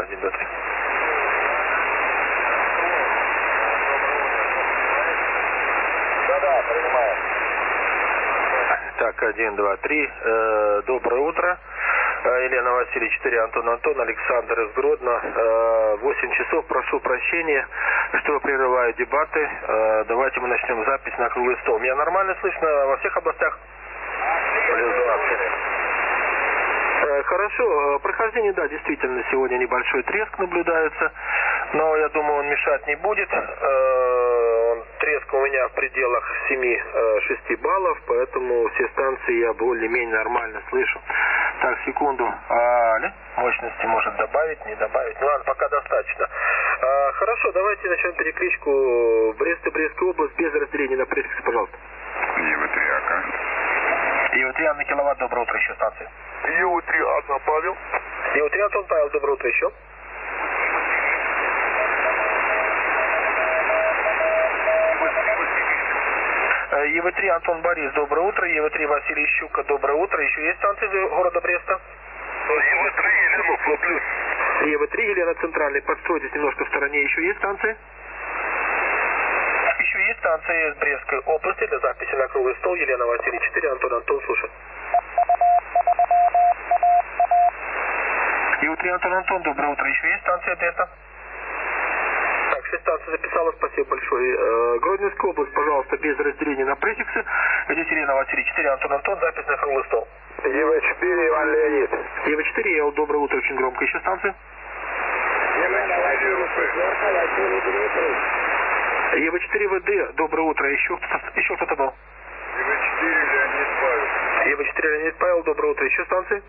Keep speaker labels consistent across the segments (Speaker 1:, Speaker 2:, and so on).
Speaker 1: 1, 2, 3.
Speaker 2: Да, принимаю.
Speaker 1: Так, 1, 2, 3. Доброе утро. Елена Васильевич, 4, Антон, Александр из Гродно. 8 часов, прошу прощения, что прерываю дебаты. Давайте мы начнем запись на круглый стол. Меня нормально слышно во всех областях?
Speaker 2: Плюс 20.
Speaker 1: Хорошо, прохождение, да, действительно, сегодня небольшой треск наблюдается, но я думаю, он мешать не будет. Треск у меня в пределах 7-6 баллов, поэтому все станции я более-менее нормально слышу. Так, секунду. Мощности может добавить, не добавить. Ну ладно, пока достаточно. Хорошо, давайте начнем перекличку. Брест и Брестская область без разделения на префиксы, пожалуйста.
Speaker 3: ЕВ-3 АК.
Speaker 1: ЕВ-3 Анна Киловатт, доброе утро, еще станция.
Speaker 2: ЕВ-3 Анна Павел.
Speaker 1: ЕВ-3 Антон Павел, доброе утро, еще. ЕВ-3 Антон Борис, доброе утро. ЕВ-3 Василий Щука, доброе утро. Еще есть станции города Бреста?
Speaker 2: ЕВ-3 Елена Флоплюс.
Speaker 1: ЕВ-3 Елена Центральный, подстройтесь немножко в стороне. Еще есть станции? Еще есть станции из Брестской области для записи на круглый стол. Елена Василий 4, Антон, слушай. ЕВ-3 Антон, доброе утро. Еще есть станция Бреста? Так, 6 станций записала, спасибо большое. Гродненская область, пожалуйста, без разделения на префиксы. Здесь Елена Василий 4, Антон, запись на круглый стол.
Speaker 2: ЕВ-4 Иван Леонид.
Speaker 1: ЕВ-4, Ел, доброе утро, очень громко. Еще станции? ЕВ-4 ВД, доброе утро. Еще кто-то был?
Speaker 3: ЕВ-4 Леонид Павел.
Speaker 1: ЕВ-4 Леонид Павел, доброе утро. Еще станции?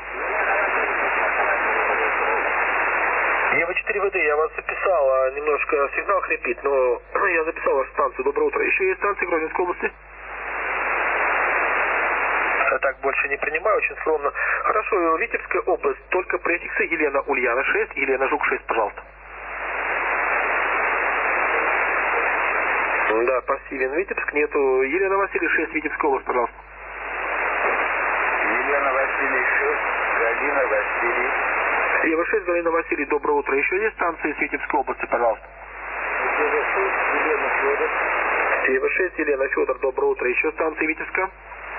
Speaker 1: ЕВ-4 ВД, я вас записал, немножко сигнал хрипит, но я записал вашу станцию. Доброе утро. Еще есть станции Гродненской области? Так, больше не принимаю, очень скромно. Хорошо, Витебская область, только префиксы. Елена Ульяна 6, Елена Жук 6, пожалуйста. Да, пассивен Витебск, нету. Елена Василий 6, Витебская область, пожалуйста.
Speaker 2: Елена Василий 6, Галина Василий.
Speaker 1: ЕВ-6, Галина Василий, доброе утро. Еще есть станции из Витебской области, пожалуйста?
Speaker 2: ЕВ-6, Елена Федор.
Speaker 1: ЕВ-6, Елена Федор, доброе утро. Еще станции Витебска?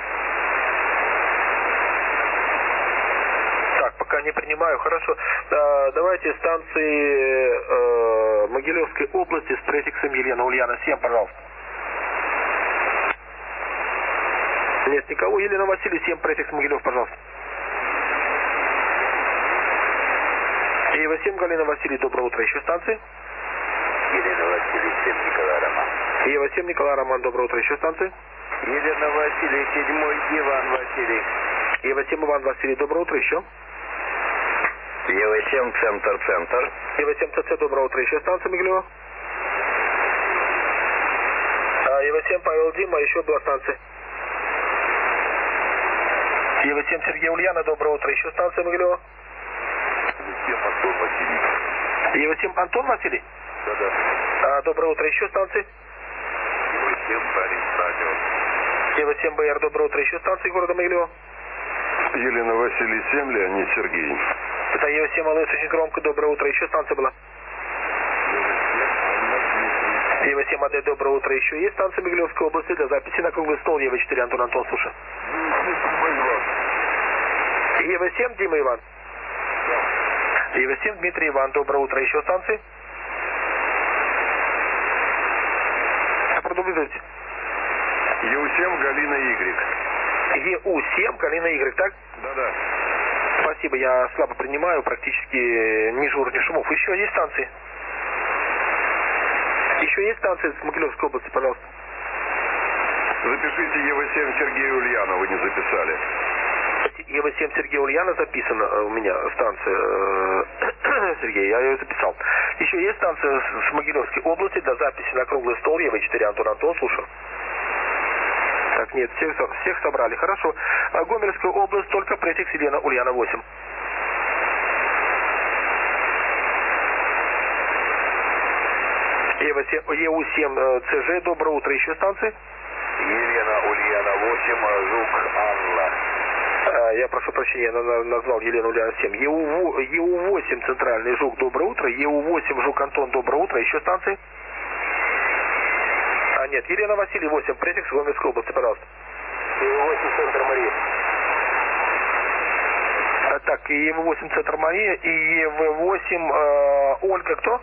Speaker 1: Так, пока не принимаю, хорошо. Давайте станции Могилевской области с префиксом Елена Ульяна 7, пожалуйста. Нет никого. Елена Василий 7, префикс Могилев, пожалуйста. ЕВ-7, Галина Василий, доброе утро. Еще станции?
Speaker 2: Елена Василий 7, Николай Роман.
Speaker 1: ЕВ-7, Николай Роман, доброе утро. Еще станции?
Speaker 2: Елена Василий 7, Иван Василий.
Speaker 1: ЕВ-7, Иван Василий, доброе утро. Еще?
Speaker 2: ЕВ-7, Центр.
Speaker 1: ЕВ-7, ЦЦ, доброе утро. Еще станция Могилева? ЕВ-7, Павел Дима, еще была станция. ЕВ-7, Сергей Ульяна, доброе утро. Еще станция Могилева?
Speaker 3: ЕВ-7 Антон Василий.
Speaker 1: ЕВ-7, Антон Василий?
Speaker 3: Да.
Speaker 1: Доброе утро. Еще станции?
Speaker 3: ЕВ-7 Борис Радио.
Speaker 1: ЕВ-7, БР, доброе утро. Еще станции города Могилева?
Speaker 3: Елена Василий 7, Леонид Сергей.
Speaker 1: Это ЕВ-7, АЛС, очень громко, доброе утро. Еще станция была? ЕВ-7, АД, доброе утро. Еще есть станция Могилевской области для записи на круглый стол. ЕВ-4, Антон, слушай. ЕВ-7, Дима Иван. ЕВ-7, Дмитрий Иван, доброе утро. Еще станции? Продолжите.
Speaker 3: ЕУ-7 Галина Y.
Speaker 1: ЕУ-7, Галина Y, так?
Speaker 3: Да.
Speaker 1: Спасибо, я слабо принимаю, практически ни жур, ни шумов. Еще есть станции? Еще есть станции с Могилевской области, пожалуйста?
Speaker 3: Запишите ЕВ-7 Сергея Ульяна, вы не записали.
Speaker 1: ЕВ-7 Сергей Ульяна записана у меня станция. Сергей, я ее записал. Еще есть станция с Могилевской области для записи на круглый стол. ЕВ-4, Антон, слушаю. Так, нет, всех собрали. Хорошо. Гомельская область, только префикс Елена Ульяна 8. ЕУ-7 ЦЖ, доброе утро. Еще станции?
Speaker 2: Елена Ульяна 8, Жук Анна.
Speaker 1: Я прошу прощения, я назвал Елену Ульяна 7. ЕУ-8 Центральный Жук, доброе утро. ЕУ-8 Жук Антон, доброе утро. Еще станции? Нет, Елена Василий 8, префикс Гомельской области, пожалуйста.
Speaker 2: ЕУ-8 Центр Мария.
Speaker 1: Так, ЕВ-8 Центр Мария и ЕВ-8 Ольга кто?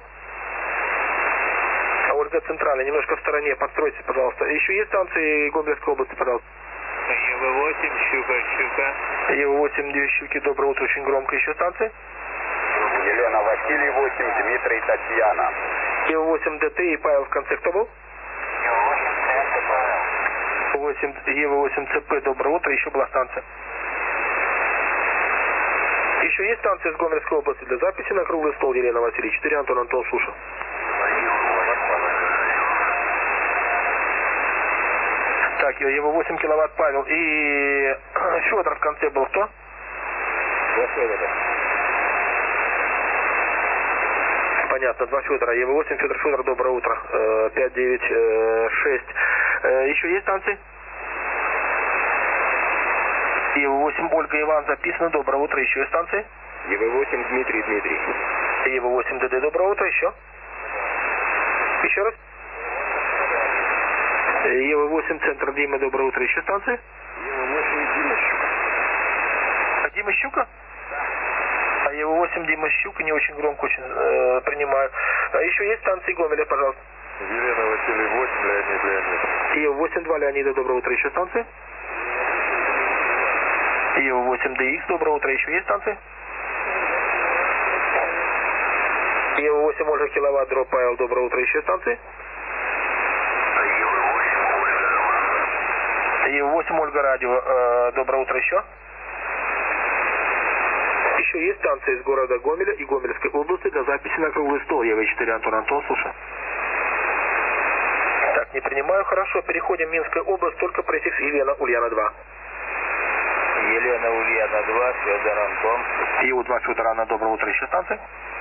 Speaker 1: Ольга Центральная, немножко в стороне, подстройтесь, пожалуйста. Еще есть станции Гомельской области, пожалуйста?
Speaker 2: ЕВ-8 Щука.
Speaker 1: ЕВ-8 2 Щуки, доброе утро, очень громко. Еще станции?
Speaker 2: Елена Василий 8, Дмитрий Татьяна.
Speaker 1: ЕВ-8 ДТ и Павел в конце кто был? ЕВ-8 ЦП, доброе утро, еще была станция. Еще есть станция из Гомельской области для записи на круглый стол Елена Василий 4, Антон слушал. Так, его 8 киловатт Павел. И Федор в конце был кто? Понятно, 2 Федора. ЕВ-8, Федор, доброе утро. 596. Еще есть станции? ЕВ-8 Ольга Иван записано. Доброе утро. Еще есть станции?
Speaker 2: ЕВ-8 Дмитрий.
Speaker 1: ЕВ-8 ДД. Доброе утро. Еще? Еще раз? ЕВ-8 Центр Дима. Доброе утро. Еще станции?
Speaker 2: ЕВ-8 Дима Щука.
Speaker 1: Дима Щука? А ЕВ-8 Дима Щука, не очень громко, очень принимаю. Еще есть станции Гомеля, пожалуйста?
Speaker 3: Елена Василий 8, Леонид.
Speaker 1: ЕВ-8 2 Леонида. Доброе утро. Еще станции? ЕВ-8 ДХ. Доброе утро. Еще есть станции? ЕВ-8 Ольга Киловатт Дроп Павел. Доброе утро. Еще станции? ЕВ-8 Ольга Радио. Доброе утро. Еще? Еще есть станции из города Гомеля и Гомельской области для записи на круглый стол. ЕВ-4 Антон, слушай. Так, не принимаю. Хорошо, переходим в Минская область, только префикс Елена Ульяна 2.
Speaker 2: Елена Ульяна 2, Федор Антон.
Speaker 1: ЕУ-2 Федор Анна, доброе утро. Еще станции?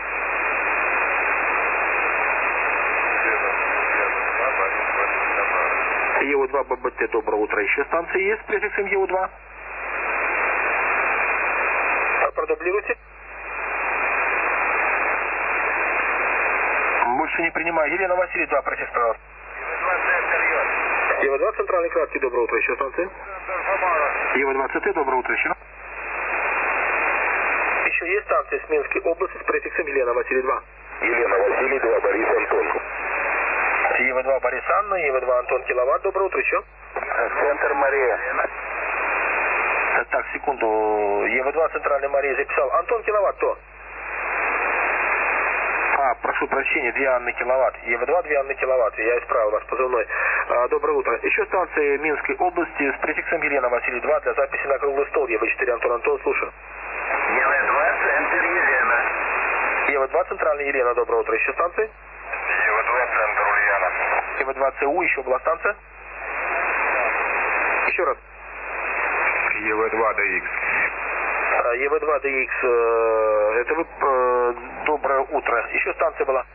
Speaker 1: ЕУ-2 ББТ, доброе утро. Еще станции есть с префиксом ЕУ-2? Продублируйте. Больше не принимаю. Елена Василий 2, префикс, пожалуйста. ЕВ-2 Центральный краткий, доброе утро. Еще станции? ЕВ-2 ЦТ, доброе утро. Еще? Еще есть станции с Минской области с префиксом Елена Василий 2.
Speaker 3: Елена Василий 2, Борис Антон.
Speaker 1: ЕВ-2 Борис Анна, ЕВ-2 Антон Киловатт, доброе утро. Еще?
Speaker 2: Центр Мария.
Speaker 1: Так, секунду. ЕВ-2 Центральной Марии записал. Антон Киловатт, кто? Прошу прощения, 2 Анны Киловатт. ЕВ-2, 2 Анны Киловатт. Я исправил ваш позывной. Доброе утро. Еще станции Минской области с префиксом Елена Василий 2 для записи на круглый стол. ЕВ-4 Антон, слушаю.
Speaker 2: ЕВ-2 Центр Елена.
Speaker 1: ЕВ-2 Центральная Елена, доброе утро. Еще станции?
Speaker 2: ЕВ-2 Центр Ульяна.
Speaker 1: ЕВ-2 ЦУ, еще была станция? Еще раз.
Speaker 3: ЕВ-2 ДХ.
Speaker 1: ЕВ-2 ДХ, это вы, доброе утро. Еще станция была?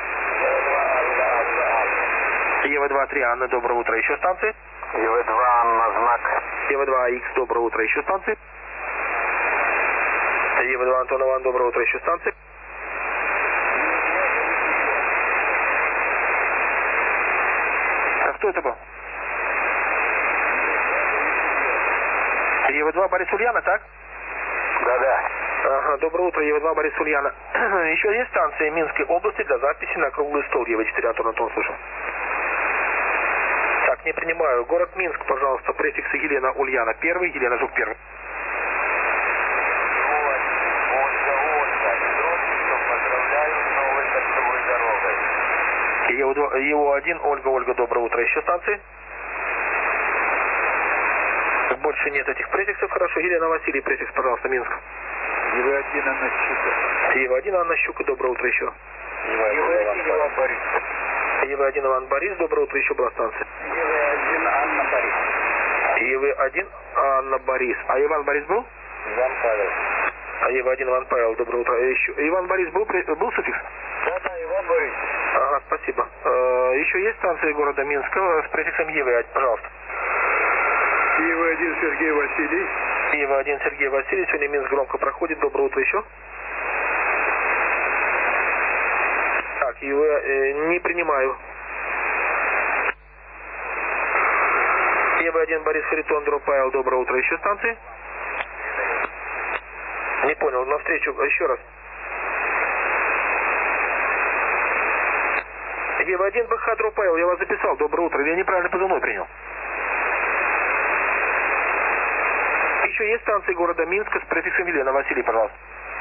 Speaker 1: ЕВ-2 3 Анна, доброе утро. Еще станции?
Speaker 2: ЕВ-2 Анна Знак.
Speaker 1: ЕВ-2 АХ, доброе утро. Еще станции? ЕВ-2 Антон Иван, доброе утро. Еще станции? А кто это был? ЕВ-2 Борис Ульяна, так?
Speaker 2: Да.
Speaker 1: Ага, доброе утро, ЕВ-2 Борис Ульяна. Еще есть станции Минской области для записи на круглый стол. ЕВ-4 Антон, слушаю. Так, не принимаю. Город Минск, пожалуйста, префиксы Елена Ульяна 1, Елена Жук 1. ЕУ-1 Ольга, доброе утро. Еще станции? Больше нет этих префиксов. Хорошо. Елена Василий, префикс, пожалуйста, Минск.
Speaker 2: ЕВ-1 Анна Щука.
Speaker 1: ЕВ-1 Анна Щука, доброе утро. Еще.
Speaker 2: ЕВ-1 Иван Борис.
Speaker 1: ЕВ-1 Иван Борис, доброе утро. Еще была станция.
Speaker 2: ЕВ-1 Анна Борис.
Speaker 1: ЕВ-1 Анна Борис. А Иван Борис был?
Speaker 2: Иван Павел.
Speaker 1: А ЕВ-1 Иван Павел, доброе утро. Еще. Иван Борис был суффикс?
Speaker 2: Да, Иван Борис.
Speaker 1: Ага, спасибо. Еще есть станции города Минска с префиксом ЕВ, пожалуйста.
Speaker 3: ЕВ-1 Сергей Василий.
Speaker 1: Ева-1, Сергей Васильевич, сегодня Минск громко проходит. Доброе утро еще. Так, не принимаю. Ева-1, Борис Харитон, Дропайл, доброе утро еще станции. Не понял, навстречу, еще раз. Ева-1, БХ, Дропайл, я вас записал, доброе утро. Я неправильно позывной принял. Еще есть станции города Минска с префиксом Елена. Василий, пожалуйста.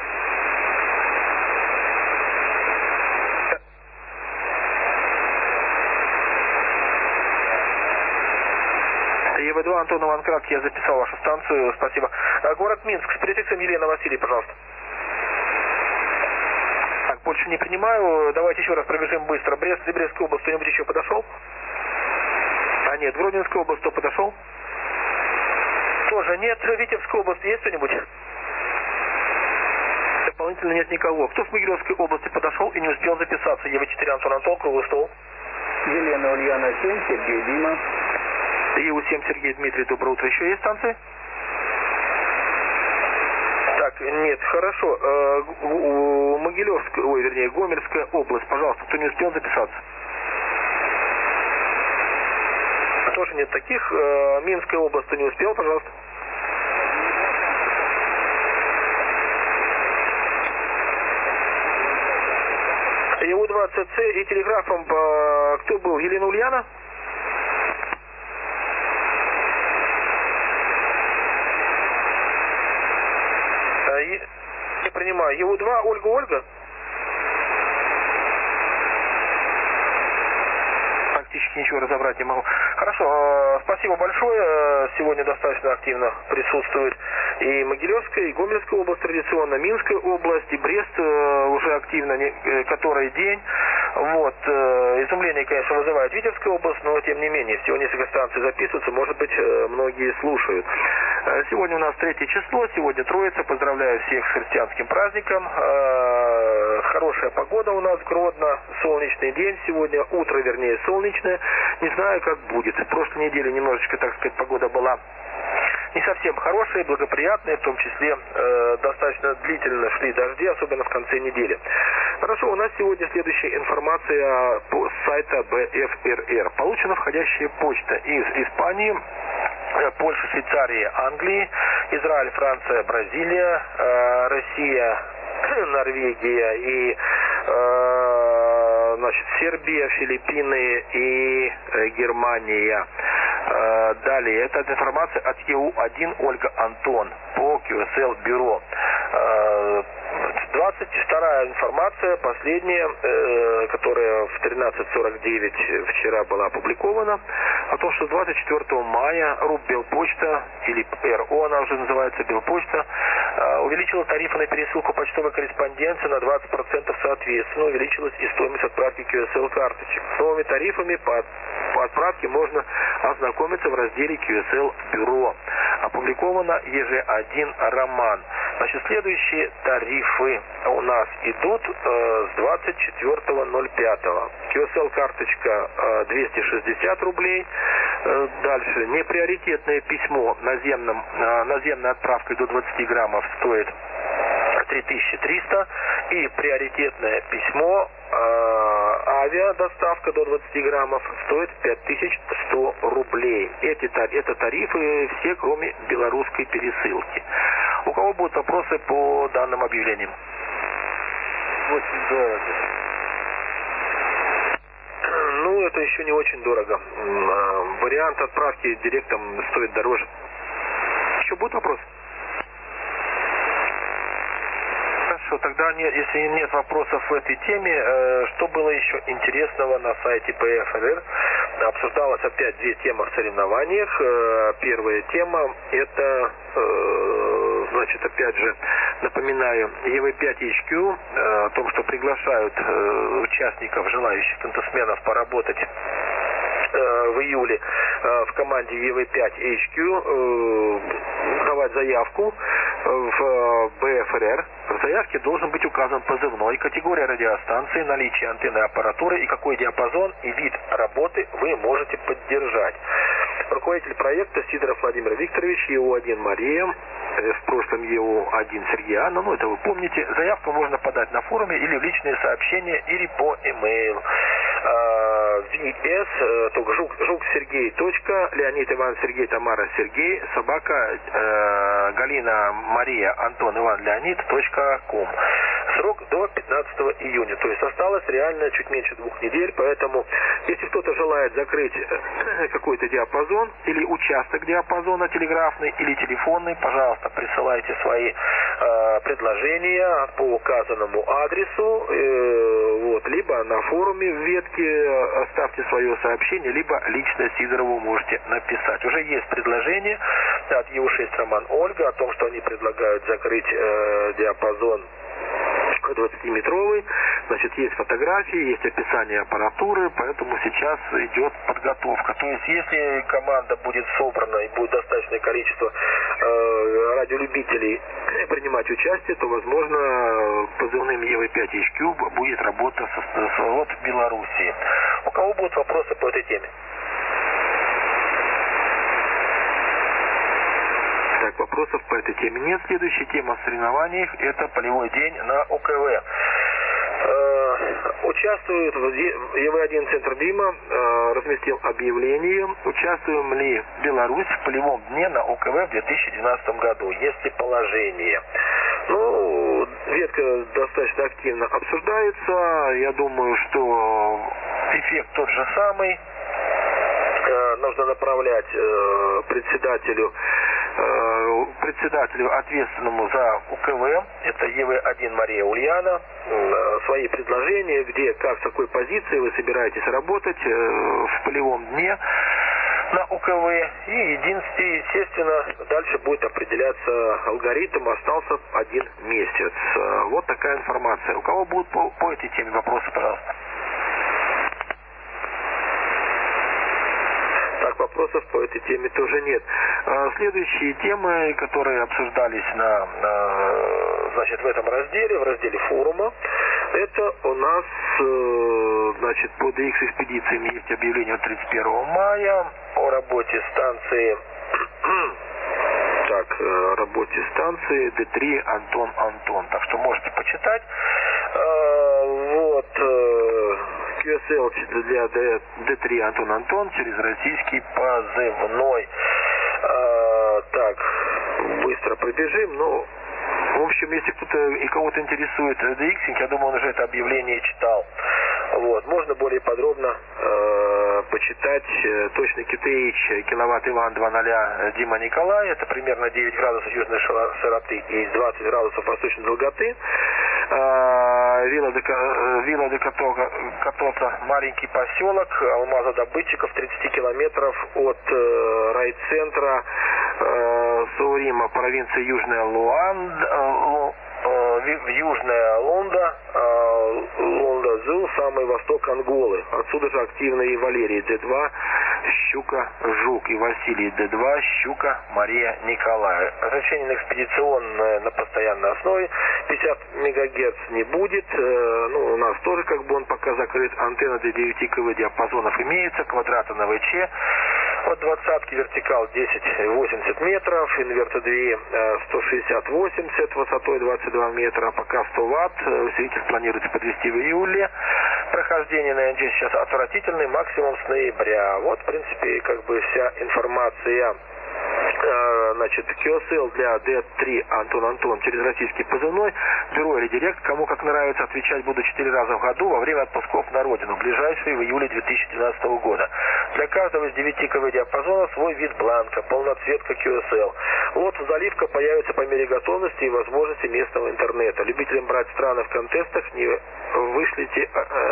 Speaker 1: Ева-2, Антон Иванкрат, я записал вашу станцию, спасибо. Город Минск с префиксом Елена. Василий, пожалуйста. Так, больше не принимаю. Давайте еще раз пробежим быстро. Брест и Брестская область, кто-нибудь еще подошел? А нет, Гродненская область, кто подошел? Тоже нет. Витебская область, есть кто-нибудь? Дополнительно нет никого. Кто в Могилевской области подошел и не успел записаться? Ева-4, Антон, круглый стол.
Speaker 2: Елена Ульяна 7, Сергей Дима.
Speaker 1: ЕУ-7, Сергей Дмитрий, доброе утро. Еще есть станции? Так, нет, хорошо. Могилевская, Гомельская область, пожалуйста, кто не успел записаться? Тоже нет таких. Минская область, кто не успел, пожалуйста. ЕУ-2ЦЦ и телеграфом кто был? Елена Ульяна? Не принимаю. ЕУ-2, Ольга. Практически ничего разобрать не могу. Хорошо, спасибо большое. Сегодня достаточно активно присутствует и Могилевская, и Гомельская область традиционно, Минская область, и Брест уже активно, который день. Вот. Изумление, конечно, вызывает Витебская область, но тем не менее, всего несколько станций записываются, может быть, многие слушают. Сегодня у нас 3 число, сегодня Троица, поздравляю всех с христианским праздником. Хорошая погода у нас в Гродно, солнечный день сегодня, утро, вернее, солнечное. Не знаю, как будет. В прошлой неделе немножечко, так сказать, погода была не совсем хорошие, благоприятные, в том числе достаточно длительно шли дожди, особенно в конце недели. Хорошо, у нас сегодня следующая информация с сайта БФРР. Получена входящая почта из Испании, Польши, Швейцарии, Англии, Израиль, Франция, Бразилия, Россия, Норвегия и Сербия, Филиппины и Германия. Далее, это информация от ЕУ-1 Ольга Антон по QSL бюро. 22-я информация, последняя, которая в 13:49 вчера была опубликована, о том, что 24 мая РУП Белпочта, или РО она уже называется, Белпочта, увеличила тарифы на пересылку почтовой корреспонденции на 20% соответственно. Увеличилась и стоимость отправки QSL карточек. С новыми тарифами по отправке можно ознакомиться в разделе QSL бюро. Опубликовано ЕЖ-1 роман. Значит, следующие тарифы у нас идут с 24.05. QSL карточка 260 рублей. Дальше неприоритетное письмо наземной отправкой до 20 граммов стоит 3300. И приоритетное письмо авиадоставка до 20 граммов стоит 5100 рублей. Это тарифы все, кроме белорусской пересылки. У кого будут вопросы по данным объявлениям?
Speaker 2: Очень дорого.
Speaker 1: Ну, это еще не очень дорого. Вариант отправки директом стоит дороже. Еще будут вопросы? Хорошо, тогда если нет вопросов в этой теме, что было еще интересного на сайте ПФРР? Обсуждалось опять 2 темы в соревнованиях. Первая тема это, значит, опять же, напоминаю, ЕВ-5HQ, о том, что приглашают участников, желающих тентусменов поработать в июле в команде ЕВ-5HQ, давать заявку в БФРР. В заявке должен быть указан позывной, категория радиостанции, наличие антенны аппаратуры и какой диапазон и вид работы вы можете поддержать. руководитель проекта Сидоров Владимир Викторович, ЕУ-1 Мария, в прошлом ЕУ-1 Сергей Анна, ну это вы помните. Заявку можно подать на форуме или в личные сообщения, или по e-mail. VS, только Жук Сергей, Леонид Иван Сергей Тамара Сергей, собака Галина Мария Антон Иван Леонид .com. Срок до 15 июня, то есть осталось реально чуть меньше 2 недель, поэтому если кто-то желает закрыть какой-то диапазон или участок диапазона телеграфный или телефонный, пожалуйста, присылайте свои предложения по указанному адресу, либо на форуме в ветке оставьте свое сообщение, либо лично Сидорову можете написать. Уже есть предложение от ЕУ-6 Роман Ольга о том, что они предлагают закрыть диапазон 20-метровый. Значит, есть фотографии, есть описание аппаратуры, поэтому сейчас идет подготовка. То есть, если команда будет собрана и будет достаточное количество радиолюбителей принимать участие, то, возможно, позывным ЕВ-5 HQ будет работа вот в Белоруссии. У кого будут вопросы по этой теме? Так, вопросов по этой теме нет. Следующая тема в соревнованиях – это полевой день на ОКВ. Участвует в ЕВ-1 Центр Дима, разместил объявление, участвуем ли Беларусь в полевом дне на ОКВ в 2012 году, есть ли положение. Ну, ветка достаточно активно обсуждается, я думаю, что эффект тот же самый. Нужно направлять председателю, ответственному за УКВ, это ЕВ-1 Мария Ульяна, свои предложения, где, как, с какой позиции вы собираетесь работать в полевом дне на УКВ. И естественно, дальше будет определяться алгоритм, остался 1 месяц. Вот такая информация. У кого будут по этой теме вопросы, пожалуйста? Так, вопросов по этой теме тоже нет. Следующие темы, которые обсуждались в этом разделе, в разделе форума, это у нас, по DX-экспедициями есть объявление от 31 мая о работе станции D3 Антон. Так что можете почитать. QSL для D3 Антон через российский позывной. Так, быстро пробежим. В общем, если кого-то интересует DX, я думаю, он уже это объявление читал. Можно более подробно почитать точный QTH киловатт Иван 2.0 Дима Николай. Это примерно 9 градусов южной широты и 20 градусов восточной долготы. Вилла де Катоса, маленький поселок, алмазодобытчиков, 30 километров от райцентра Саурима, провинции Южная Лонда-Зул, самый восток Анголы. Отсюда же активны и Валерий Д2, Щука, Жук, и Василий Д2, Щука, Мария Николая. Разрешение на экспедиционное на постоянной основе. 50 МГц не будет. У нас тоже он пока закрыт. Антенна для 9 КВ диапазонов имеется. Квадрата на ВЧ. От 20-ки вертикал 10-80 метров. Инвертор 2 160-80 высотой 22 метра. Пока 100 Вт. Усилитель планируется подвести в июле. Прохождение на НГ сейчас отвратительный. Максимум с ноября. Вот, в принципе, вся информация. QSL для D3 Антон через российский позывной, бюро или директ, кому как нравится, отвечать буду 4 раза в году во время отпусков на родину, ближайшие в июле 2012 года. Для каждого из 9 КВ диапазона свой вид бланка, полноцветка QSL. Заливка появится по мере готовности и возможности местного интернета. Любителям брать страны в контестах не вышлите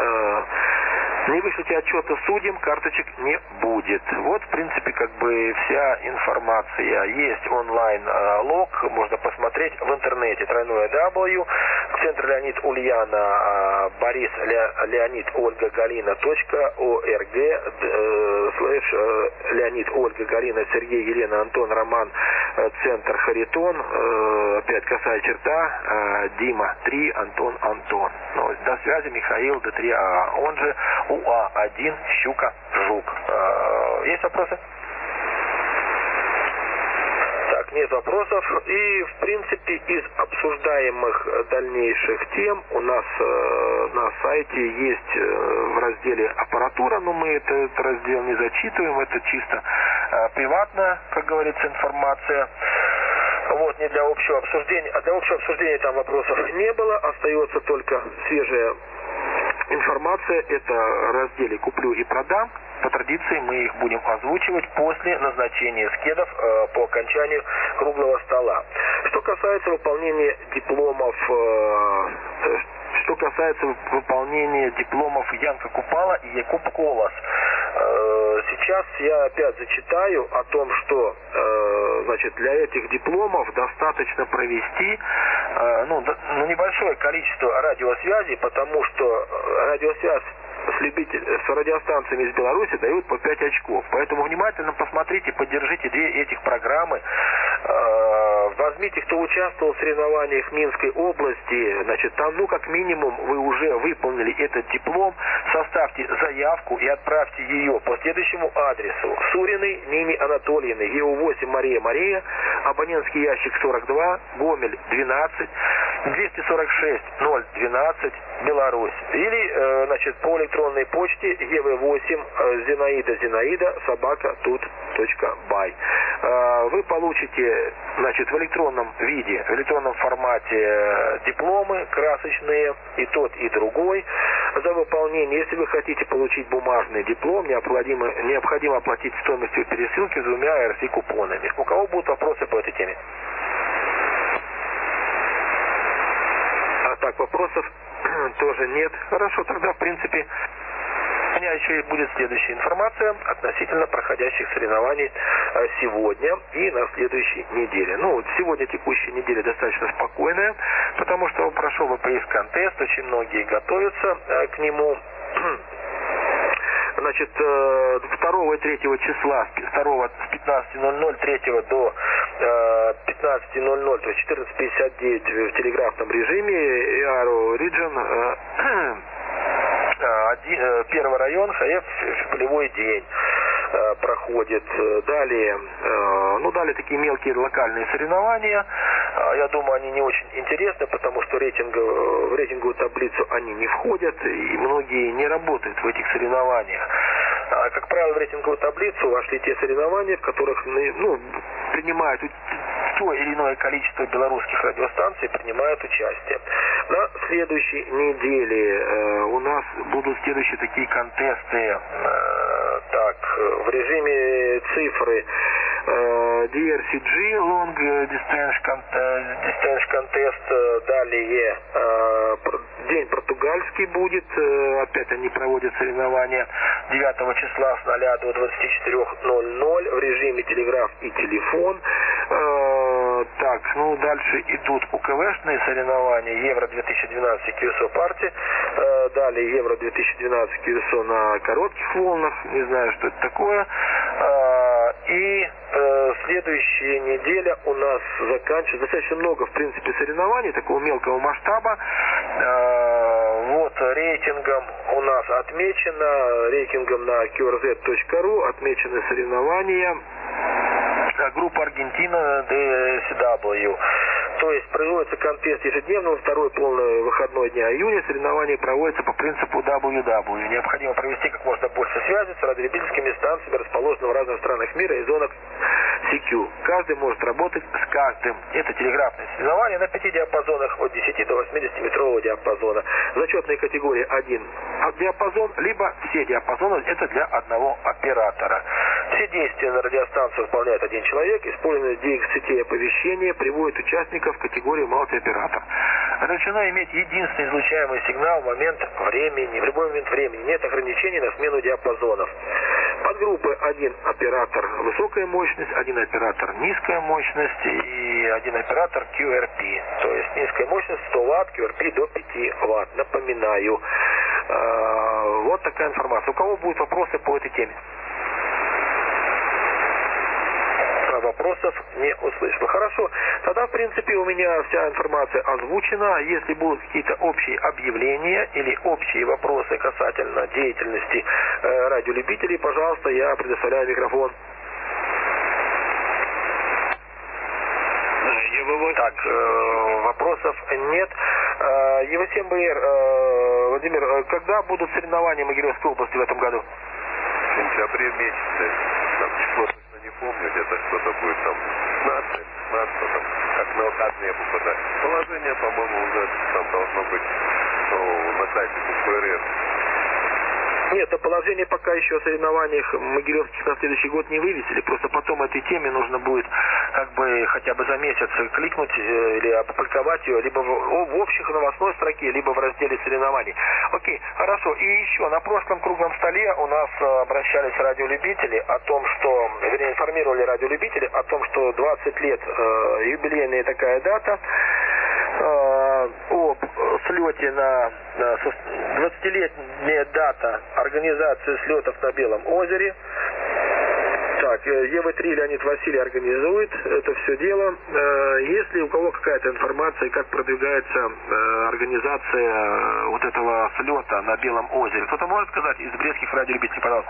Speaker 1: отчета судьям, карточек не будет. Вот, в принципе, вся информация. Есть онлайн-лог, можно посмотреть в интернете. W, Центр Леонид Ульяна, Борис Леонид Ольга Галина .org, Леонид Ольга Галина Сергей Елена Антон Роман Центр Харитон, опять косая черта, Дима 3 Антон. До связи, Михаил Д3, он же УА1 Щука Жук. Есть вопросы? нет вопросов. И, в принципе, из обсуждаемых дальнейших тем у нас на сайте есть в разделе «Аппаратура», но мы этот раздел не зачитываем, это чисто приватная, как говорится, информация. Вот, не для общего обсуждения. А для общего обсуждения там вопросов не было. Остается только свежая информация. Это в разделе «Куплю и продам». По традиции мы их будем озвучивать после назначения скедов по окончанию круглого стола. Что касается выполнения дипломов... Что касается выполнения дипломов Янка Купала и Якуб Колос. Сейчас я опять зачитаю о том, что значит, для этих дипломов достаточно провести небольшое количество радиосвязей, потому что радиосвязь с радиостанциями из Беларуси дают по 5 очков. Поэтому внимательно посмотрите, поддержите две этих программы. Возьмите, кто участвовал в соревнованиях Минской области, значит, там, как минимум, вы уже выполнили этот диплом, составьте заявку и отправьте ее по следующему адресу. Суриной Нине Анатольевны, ЕУ-8 Мария, абонентский ящик 42, Гомель 12, 246 012, Беларусь. Или, значит, по электронной почте ЕВ8 Зинаида @тут.бай. Вы получите, значит, в электронном виде, в электронном формате дипломы красочные, и тот, и другой. За выполнение, если вы хотите получить бумажный диплом, необходимо оплатить стоимостью пересылки с 2 РСИ-купонами. У кого будут вопросы по этой теме? Так, вопросов тоже нет. Хорошо, тогда, в принципе, у меня еще будет следующая информация относительно проходящих соревнований сегодня и на следующей неделе. Сегодня текущая неделя достаточно спокойная, потому что прошел ВПС-контест, очень многие готовятся к нему. Значит, 2 и 3 числа, с 15:00, 3 до 15:00, то есть 14:59 в телеграфном режиме, Aero Region, 1 район, ХФ, полевой день проходит. Далее такие мелкие локальные соревнования. Я думаю, они не очень интересны, потому что в рейтинговую таблицу они не входят, и многие не работают в этих соревнованиях. Как правило, в рейтинговую таблицу вошли те соревнования, в которых принимают то или иное количество белорусских радиостанций принимают участие. На следующей неделе у нас будут следующие такие контесты. В режиме цифры DRCG Long Distance Contest, далее день португальский будет, опять они проводят соревнования 9 числа с 0 до 24:00 в режиме телеграф и телефон. Дальше идут УКВшные соревнования, Евро-2012 QSO Party, далее Евро-2012 QSO на коротких волнах, не знаю, что это такое. И следующая неделя у нас заканчивается достаточно много, в принципе, соревнований такого мелкого масштаба. Рейтингом у нас отмечено, рейтингом на qrz.ru отмечены соревнования группа Аргентина DCW. То есть производится контест ежедневно, во второй полный выходной дня июня. Соревнования проводятся по принципу WW. Необходимо провести как можно больше связи с радиолюбительскими станциями, расположенными в разных странах мира и зонах CQ. Каждый может работать с каждым. Это телеграфные соревнования на 5 диапазонах от 10 до 80-метрового диапазона. Зачетные категории 1 диапазон, либо все диапазоны, это для одного оператора. Все действия на радиостанции выполняет один человек. Использование DX-сетей оповещения приводит участников в категорию мультиоператор. Разрешено иметь единственный излучаемый сигнал в любой момент времени. Нет ограничений на смену диапазонов. Подгруппы: 1 оператор высокая мощность, 1 оператор низкая мощность и 1 оператор QRP. То есть низкая мощность 100 Вт, QRP до 5 Вт. Напоминаю. Вот такая информация. У кого будут вопросы по этой теме? Вопросов не услышал. Хорошо. Тогда, в принципе, у меня вся информация озвучена. Если будут какие-то общие объявления или общие вопросы касательно деятельности радиолюбителей, пожалуйста, я предоставляю микрофон. Так, вопросов нет. ЕВ-7БР, Владимир, когда будут соревнования в Могилевской области в этом году?
Speaker 3: В сентябре месяце. Там число точно не помню, где-то что-то будет там 15, там, как на выходные попадать. Положение, по-моему, уже там должно быть на сайте УПРР.
Speaker 1: Нет, на положение пока еще о соревнованиях могилевских на следующий год не вывесили. Просто потом этой теме нужно будет как бы хотя бы за месяц кликнуть или опубликовать ее либо в общих новостной строке, либо в разделе соревнований. Окей, хорошо. И еще на прошлом круглом столе у нас обращались радиолюбители о том, что, вернее, информировали радиолюбители о том, что 20 лет юбилейная такая дата. Об слете на 20-летняя дата организации слетов на Белом озере. Так, ЕВ-3 Леонид Василий организует это все дело. Есть ли у кого какая-то информация, как продвигается организация вот этого слета на Белом озере? Кто-то может сказать из брестских радиолюбителей, пожалуйста?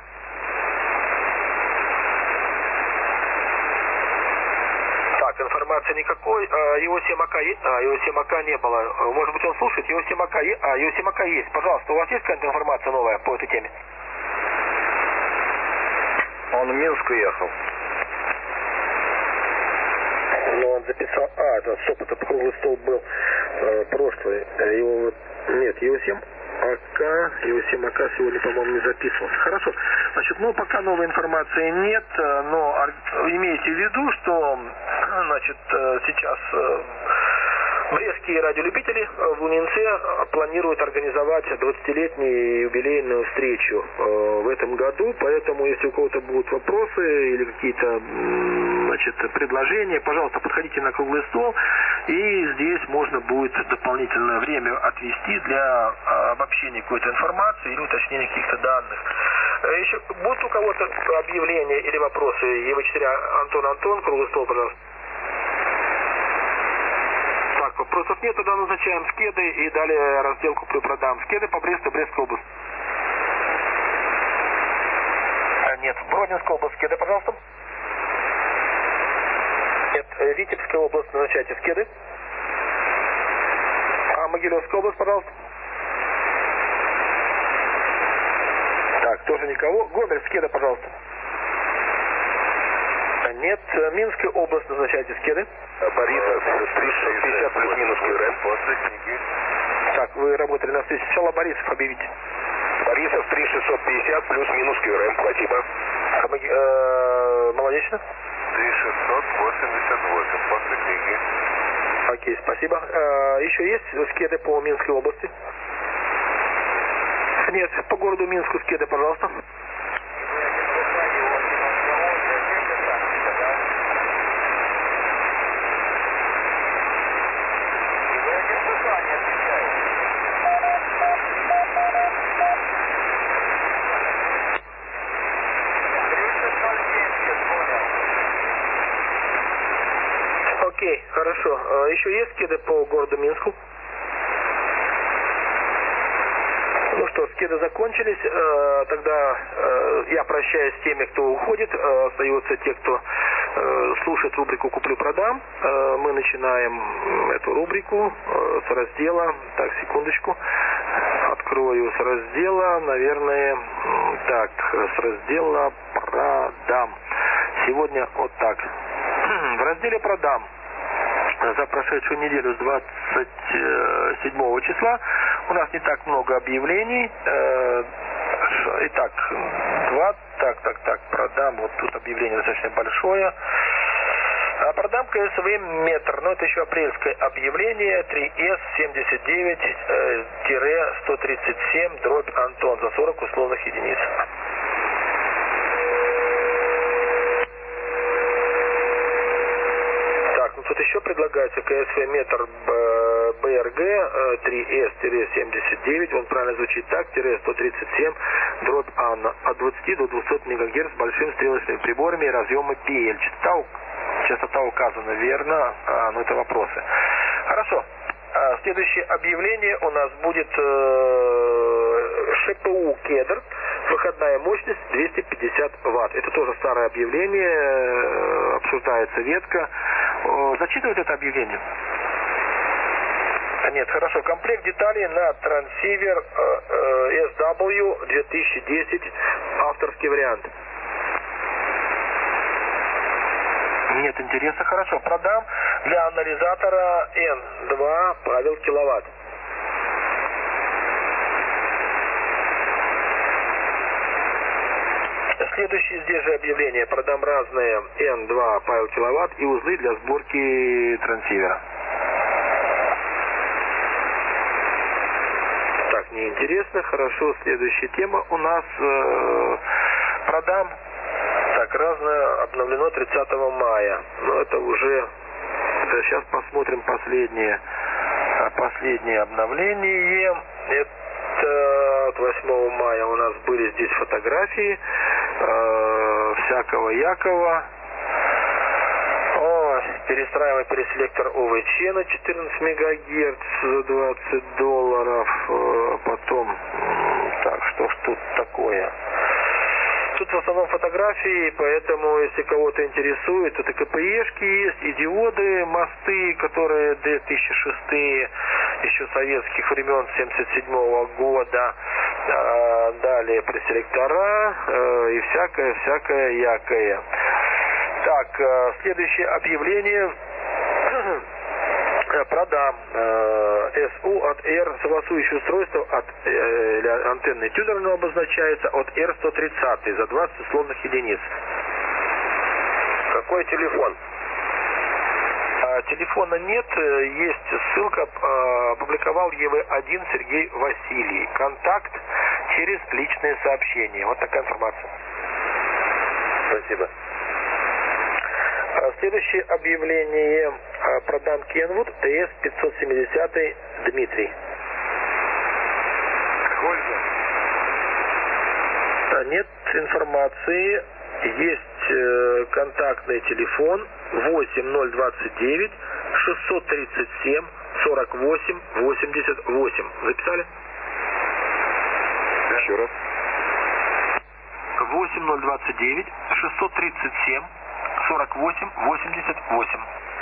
Speaker 1: Информации никакой. Его-7АК не было. Может быть, он слушает. Его-7АК есть. Пожалуйста, у вас есть какая-то информация новая по этой теме?
Speaker 3: Он в Минск уехал.
Speaker 1: Ну, он записал... это круглый стол был прошлый. Его-7АК сегодня, по-моему, не записывался. Хорошо. Значит, пока новой информации нет, но имейте в виду, что, значит, сейчас брестские радиолюбители в Лунинце планируют организовать 20-летнюю юбилейную встречу в этом году, поэтому, если у кого-то будут вопросы или какие-то, предложения, пожалуйста, подходите на круглый стол, и здесь можно будет дополнительное время отвести для обобщения какой-то информации или уточнения каких-то данных. Еще будут у кого-то объявления или вопросы? ЕВ-4 Антон, круглый стол, пожалуйста. Так, вопросов нет, тогда назначаем скеды и далее раздел куплю-продам. Скеды по Бресту, Брестская область. Нет, Бродинская область, скеды, пожалуйста. Нет, Витебская область, назначайте скеды. Могилевская область, пожалуйста. Так, тоже никого. Гомель, скеды, пожалуйста. Нет, Минская область, назначайте скеды.
Speaker 3: Борисов 350 плюс-минус КРМ. После книги.
Speaker 1: Так, вы работали на встрече. Сначала Борисов объявите.
Speaker 3: Борисов 3650 плюс-минус КРМ. Спасибо.
Speaker 1: Молодечно.
Speaker 3: 3688 после книги.
Speaker 1: Окей, спасибо. Еще есть скеды по Минской области? Нет, по городу Минску скеды, пожалуйста. Окей, хорошо. Еще есть скеды по городу Минску? Ну что, скеды закончились. Тогда я прощаюсь с теми, кто уходит. Остаются те, кто слушает рубрику «Куплю-продам». Мы начинаем эту рубрику с раздела... Так, секундочку. Открою с раздела, наверное... Так, с раздела «Продам». Сегодня вот так. В разделе «Продам» за прошедшую неделю с 27 числа у нас не так много объявлений. Итак, продам, вот тут объявление достаточно большое. Продам КСВ метр, но это еще апрельское объявление, 3С79-137 Антон за 40 условных единиц. Тут еще предлагается КСВ метр БРГ 3С-79, он правильно звучит так, 137 Ан от 20 до 200 МГц с большими стрелочными приборами и разъемы PL. Частота указана верно, но это вопросы. Хорошо. Следующее объявление у нас будет ШПУ «Кедр». Выходная мощность 250 Вт. Это тоже старое объявление, обсуждается ветка. Зачитывают это объявление? Нет, хорошо. Комплект деталей на трансивер SW 2010, авторский вариант. Нет интереса, хорошо. Продам для анализатора N2 Павел киловатт. Следующее здесь же объявление. Продам разные N2 Павел киловатт и узлы для сборки трансивера. Так, неинтересно. Хорошо, следующая тема у нас. Продам. Так, разное обновлено 30 мая. Но это уже... Сейчас посмотрим последнее обновление. Это от 8 мая у нас были здесь фотографии всякого Якова. Перестраиваемый переселектор ОВЧ на 14 мегагерц за $20. Потом, так, что ж тут такое? Тут в основном фотографии, поэтому, если кого-то интересует, тут и КПЕшки есть, и диоды, мосты, которые D1006, еще советских времен, 77 года. Далее преселектора и всякое якое. Так, следующее объявление. Продам SU от R, согласующее устройство от антенны тюнерного обозначается от R130 за 20 условных единиц.
Speaker 3: Какой телефон?
Speaker 1: Телефона нет, есть ссылка, опубликовал ЕВ-1 Сергей Василий. Контакт через личные сообщения. Вот такая информация.
Speaker 3: Спасибо.
Speaker 1: Следующее объявление. Продам Kenwood TS-570 Дмитрий.
Speaker 3: Сколько?
Speaker 1: Нет информации. Есть контактный телефон 8029 637 48 88. Записали?
Speaker 3: Еще раз.
Speaker 1: 8029 637 48 88.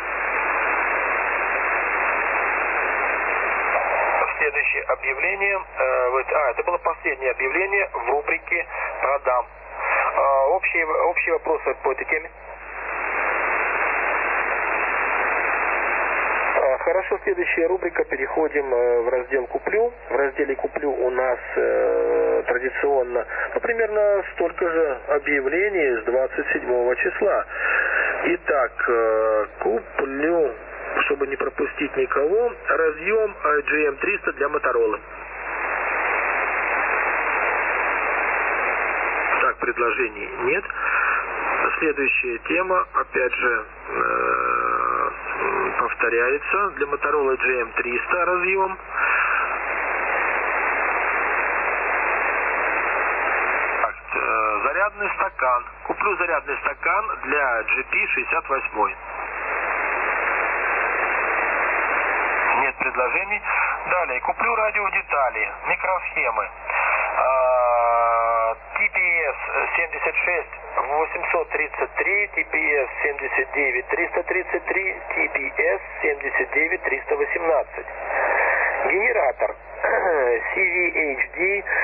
Speaker 1: Следующее объявление. Это было последнее объявление в рубрике «Продам». Общие вопросы по этой теме? Хорошо, следующая рубрика. Переходим в раздел «Куплю». В разделе «Куплю» у нас традиционно примерно столько же объявлений с 27 числа. Итак, куплю, чтобы не пропустить никого, разъем GM300 для Motorola. Так, предложений нет. Следующая тема, опять же, повторяется. Для Motorola GM300 разъем. Так, зарядный стакан. Куплю зарядный стакан для GP68. Нет предложений. Далее, куплю радиодетали, микросхемы. TPS 76 833, TPS 79 333, TPS 79 318. Генератор CVHD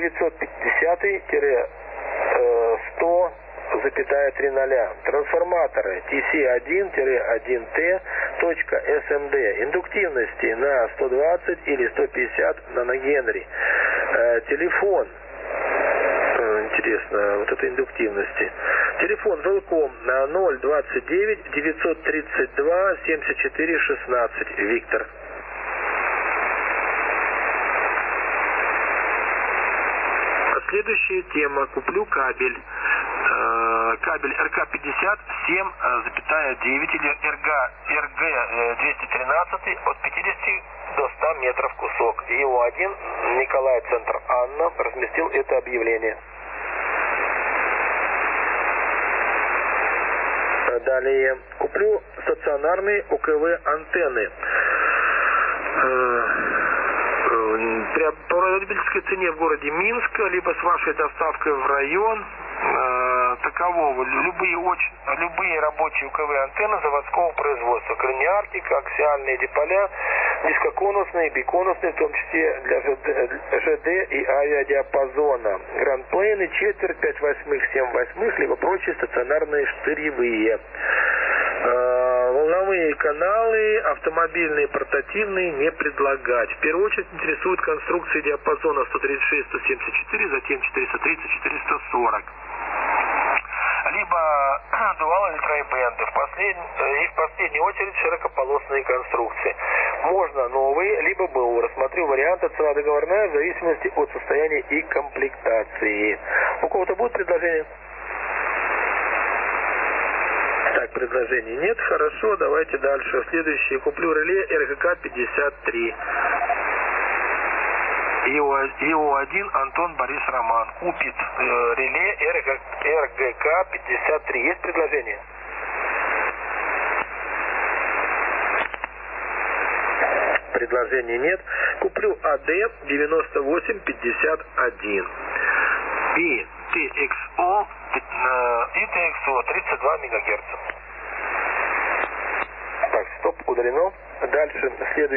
Speaker 1: 950-100,3. Трансформаторы TC1-1T.SMD. Индуктивности на 120 или 150 наногенри. Телефон. Интересно, вот это индуктивности. Телефон Велком на 029 932 74 16. Виктор. Следующая тема. Куплю кабель. Кабель РК-50 7,9 или РГ-213 от 50 до 100 метров кусок. ЕО-1, Николай, центр Анна, разместил это объявление. Далее. Куплю стационарные УКВ антенны. По потребительской цене в городе Минск, либо с вашей доставкой в район. языкового любые рабочие УКВ антенны заводского производства. Крайнеарки, коаксиальные диполя, низкоконусные, биконусные, в том числе для ЖД и авиадиапазона. Грандплейны, четверть, 5/8, 7/8, либо прочие стационарные штыревые. Волновые каналы, автомобильные, портативные не предлагать. В первую очередь интересуют конструкции диапазона 136-174, затем 430-440. Либо дуал или трайбенды. И в последнюю очередь широкополосные конструкции. Можно новые, либо БУ. Рассмотрю варианты, цена договорная в зависимости от состояния и комплектации. У кого-то будет предложение? Так, предложений нет. Хорошо, давайте дальше. Следующее. Куплю реле РГК-53. ИО-1 Антон Борис Роман. Купит реле РГК-53. Есть предложение? Предложений нет. Куплю АД-9851. И ТХО 32 МГц. Так, стоп, удалено. Дальше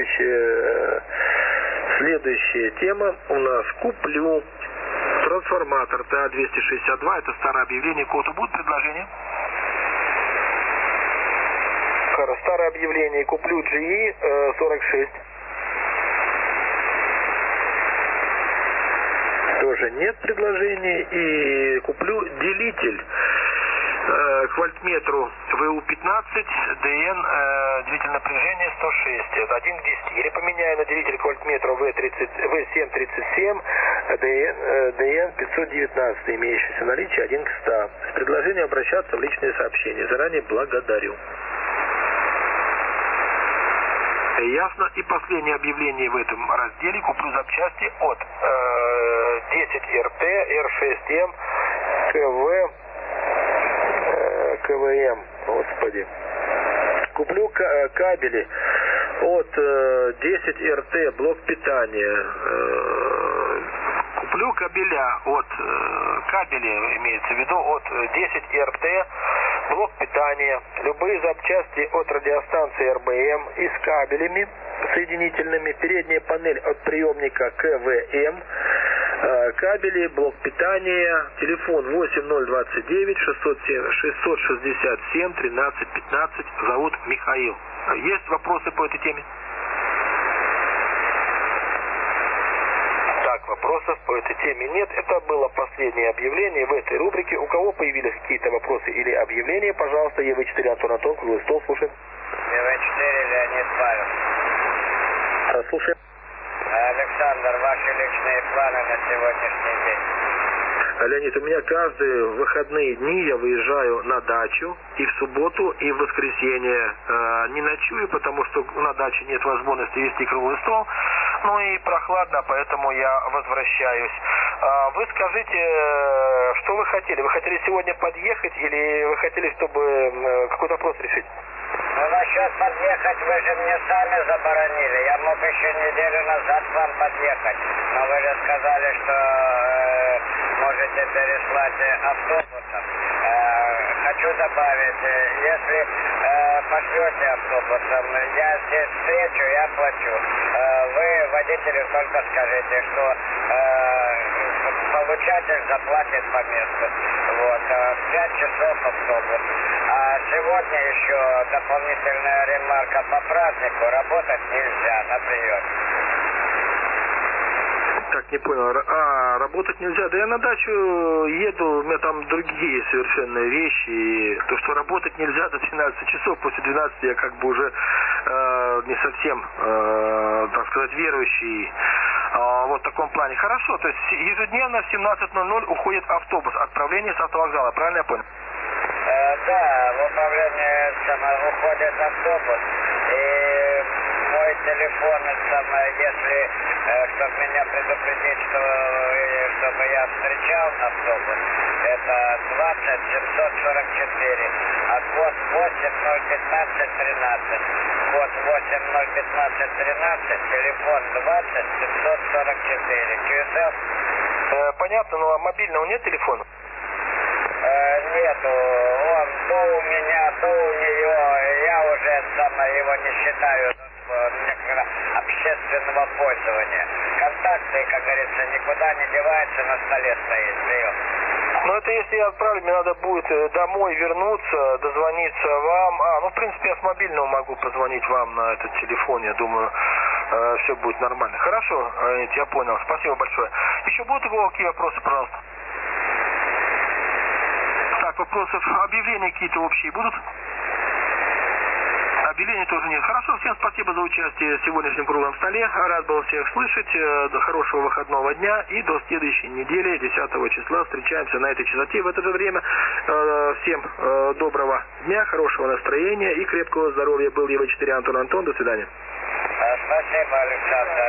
Speaker 1: следующая тема у нас. Куплю трансформатор TA-262. Это старое объявление. Кого-то будет предложение? Хорошо, старое объявление. Куплю GE-46. Тоже нет предложений. И куплю делитель к вольтметру ВУ-15 ДН двигатель напряжения 106. Это 1 к 10. Или поменяю на делитель к вольтметру В737 ДН 519, имеющийся наличие 1 к 100. С предложением обращаться в личные сообщения. Заранее благодарю. Ясно. И последнее объявление в этом разделе. Куплю запчасти от 10РТ, Р6М, КВМ. Господи. Куплю кабели от 10РТ, блок питания. Куплю кабеля кабели имеется в виду, от 10РТ, блок питания, любые запчасти от радиостанции РБМ и с кабелями соединительными, передняя панель от приемника КВМ, кабели, блок питания, телефон 8029 667 13 15, зовут Михаил. Есть вопросы по этой теме? Так, вопросов по этой теме нет. Это было последнее объявление в этой рубрике. У кого появились какие-то вопросы или объявления, пожалуйста, ЕВ4 Антон Антон, круглый стол, слушаем.
Speaker 2: ЕВ4 Леонид Павел.
Speaker 1: Слушаем.
Speaker 2: Александр, ваши личные планы на сегодняшний день?
Speaker 1: Леонид, у меня каждые выходные дни я выезжаю на дачу, и в субботу, и в воскресенье не ночую, потому что на даче нет возможности вести круглый стол, ну и прохладно, поэтому я возвращаюсь. Вы скажите, что вы хотели? Вы хотели сегодня подъехать или вы хотели, чтобы какой-то вопрос решить?
Speaker 2: Ну, насчет подъехать вы же мне сами заборонили. Я мог еще неделю назад к вам подъехать. Но вы же сказали, что можете переслать автобусом. Хочу добавить, если пошлете автобусом, я здесь встречу, я плачу. Вы водителю только скажите, что получатель заплатит по месту. Вот, в 5 часов автобус. А сегодня еще дополнительная ремарка по празднику. Работать нельзя на приеме.
Speaker 1: Так, не понял. Работать нельзя. Да я на дачу еду, у меня там другие совершенно вещи. И то, что работать нельзя до 12 часов, после 12 я как бы уже не совсем, так сказать, верующий. Вот в таком плане. Хорошо, то есть ежедневно в 17:00 уходит автобус. Отправление с автовокзала, правильно я понял?
Speaker 2: Да, в управлении уходит автобус. И мой телефон, если, чтобы меня предупредить, чтобы я встречал автобус, это 20 744, а код 801513. Код 801513, телефон 20 744. QSL?
Speaker 1: Понятно, но мобильного нет телефона?
Speaker 2: нету. Он то у меня, то у нее. Я уже его не считаю общественного пользования. Контакты, как говорится, никуда не деваются, на столе стоит. Прием.
Speaker 1: Но это если я отправлю, мне надо будет домой вернуться, дозвониться вам. Ну, в принципе, я с мобильного могу позвонить вам на этот телефон, я думаю, все будет нормально. Хорошо, я понял, спасибо большое. Еще будут какие вопросы, пожалуйста? Так, вопросов, объявления какие-то общие будут? Объявлений тоже нет. Хорошо, всем спасибо за участие в сегодняшнем круглом столе. Рад был всех слышать. До хорошего выходного дня и до следующей недели, 10 числа. Встречаемся на этой частоте в это же время. Всем доброго дня, хорошего настроения и крепкого здоровья. Был ЕВ4 Антон. До свидания.
Speaker 2: Спасибо, Александр.